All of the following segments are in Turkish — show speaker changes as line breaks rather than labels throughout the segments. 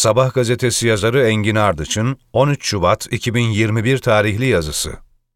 Sabah gazetesi yazarı Engin Ardıç'ın 13 Şubat 2021 tarihli yazısı.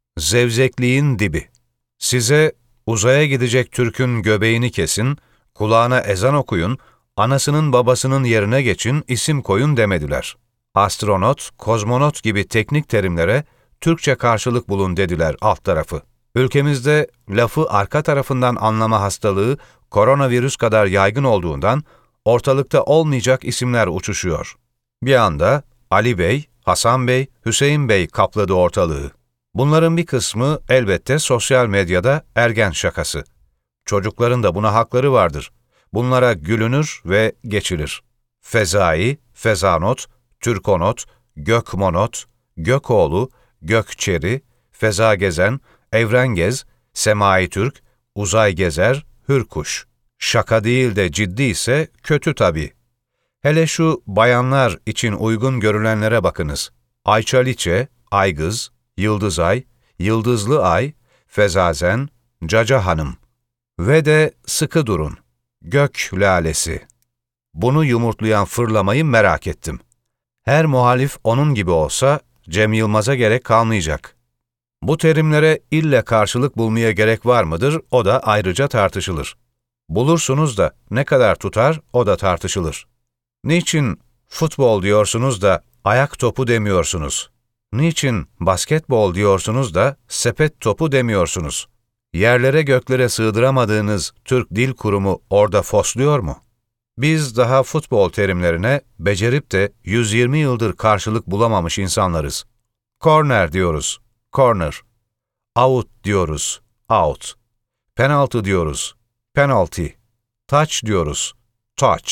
Zevzekliğin dibi. Size uzaya gidecek Türk'ün göbeğini kesin, kulağına ezan okuyun, anasının babasının yerine geçin, isim koyun demediler. Astronot, kozmonot gibi teknik terimlere Türkçe karşılık bulun dediler alt tarafı. Ülkemizde lafı arka tarafından anlama hastalığı koronavirüs kadar yaygın olduğundan ortalıkta olmayacak isimler uçuşuyor. Bir anda Ali Bey, Hasan Bey, Hüseyin Bey kapladı ortalığı. Bunların bir kısmı elbette sosyal medyada ergen şakası. Çocukların da buna hakları vardır. Bunlara gülünür ve geçilir. Fezai, Fezanot, Türkonot, Gökmonot, Gökoğlu, Gökçeri, Feza Gezen, Evrengez, Semai Türk, Uzay Gezer, Hürkuş. Şaka değil de ciddi ise kötü tabii. Hele şu bayanlar için uygun görülenlere bakınız. Ayçaliçe, Aygız, Yıldızay, Yıldızlı Ay, Fezazen, Caca Hanım. Ve de sıkı durun. Gök lalesi. Bunu yumurtlayan fırlamayı merak ettim. Her muhalif onun gibi olsa Cem Yılmaz'a gerek kalmayacak. Bu terimlere ille karşılık bulmaya gerek var mıdır, o da ayrıca tartışılır. Bulursunuz da ne kadar tutar, o da tartışılır. Niçin futbol diyorsunuz da ayak topu demiyorsunuz? Niçin basketbol diyorsunuz da sepet topu demiyorsunuz? Yerlere göklere sığdıramadığınız Türk Dil Kurumu orada fosluyor mu? Biz daha futbol terimlerine becerip de 120 yıldır karşılık bulamamış insanlarız. Corner diyoruz, corner. Out diyoruz, out. Penaltı diyoruz, penalty. Touch diyoruz, touch.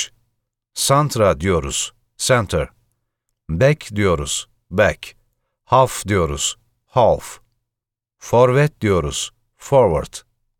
Santra diyoruz, center. Back diyoruz, back. Half diyoruz, half. Forvet diyoruz, forward.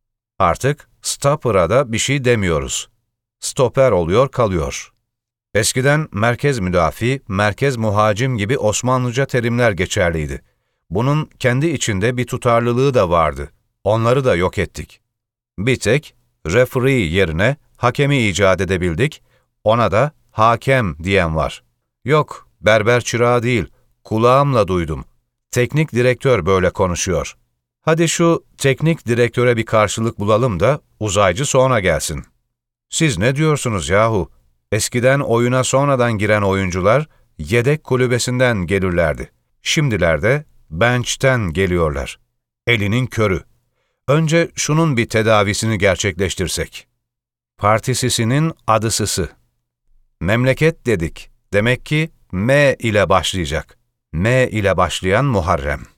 Artık stopper'a da bir şey demiyoruz. Stoper oluyor kalıyor. Eskiden merkez müdafi, merkez muhacim gibi Osmanlıca terimler geçerliydi. Bunun kendi içinde bir tutarlılığı da vardı. Onları da yok ettik. Bir tek referee yerine hakemi icat edebildik, ona da hakem diyen var. Yok, berber çırağı değil, kulağımla duydum. Teknik direktör böyle konuşuyor. Hadi şu teknik direktöre bir karşılık bulalım da uzaycı sonra gelsin. Siz ne diyorsunuz yahu? Eskiden oyuna sonradan giren oyuncular yedek kulübesinden gelirlerdi. Şimdilerde bench'ten geliyorlar. Elinin körü. Önce şunun bir tedavisini gerçekleştirsek. Partisisinin adısısı. Memleket dedik. Demek ki M ile başlayacak. M ile başlayan Muharrem.